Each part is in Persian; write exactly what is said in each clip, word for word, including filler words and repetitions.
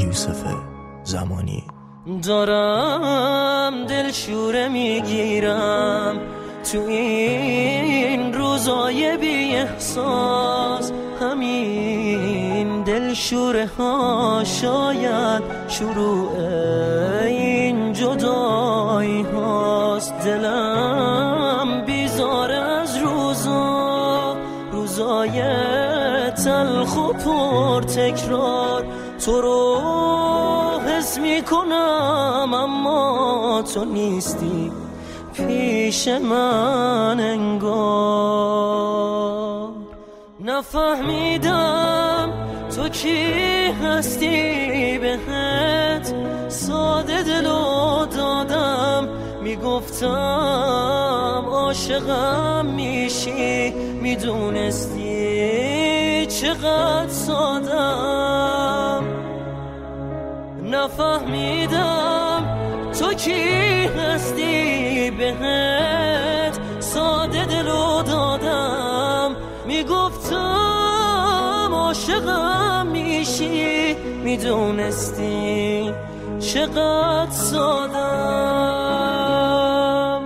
یوسف زمانی. دارم دل شوره میگیرم تو این روزای بی احساس، همین دل شوره ها شاید شروع این جدایی هاست. دلم بیزار از روزا، روزای تلخ و پر تکرار. تو رو حس میکنم اما تو نیستی پیش من انگار. نفهمیدم تو کی هستی، بهت ساده دلو دادم. میگفتم عاشقم میشی، میدونستی چقدر سادم. نفهمیدم تو کی هستی، بهت ساده دلو دادم. میگفتم عاشقم میشی، میدونستی چقدر سادم.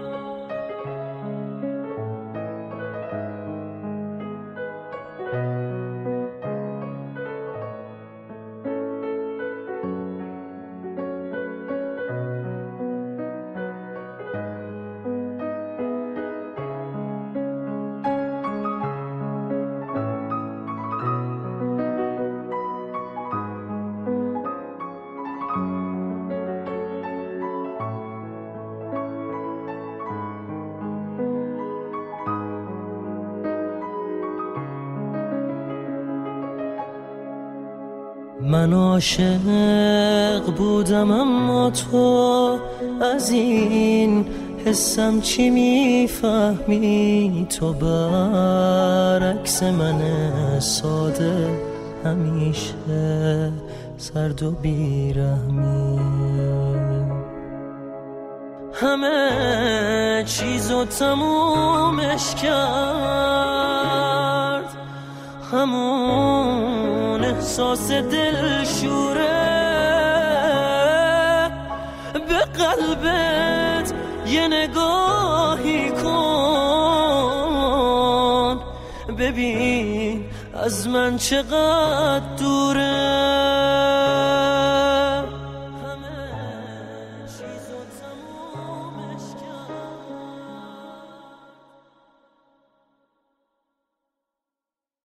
من عاشق بودم اما تو از این حسم چی میفهمی؟ تو برعکس من ساده همیشه سرد و بیرحمی. همه چیزو تمومش کرد همون احساس دل شوره. به قلبت یه نگاهی کن، ببین از من چقدر دوره.